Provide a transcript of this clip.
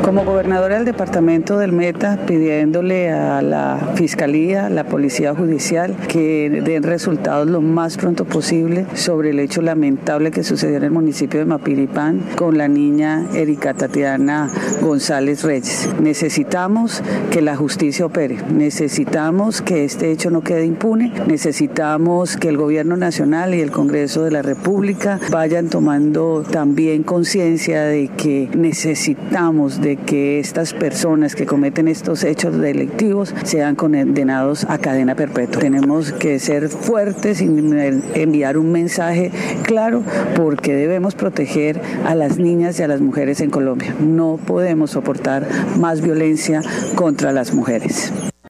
Como gobernadora del departamento del Meta, pidiéndole a la Fiscalía, la Policía Judicial, que den resultados lo más pronto posible sobre el hecho lamentable que sucedió en el municipio de Mapiripán con la niña Erika Tatiana González Reyes. Necesitamos que la justicia opere, necesitamos que este hecho no quede impune, necesitamos que el Gobierno Nacional y el Congreso de la República vayan tomando también conciencia de que necesitamos de que estas personas que cometen estos hechos delictivos sean condenados a cadena perpetua. Tenemos que ser fuertes y enviar un mensaje claro porque debemos proteger a las niñas y a las mujeres en Colombia. No podemos soportar más violencia contra las mujeres.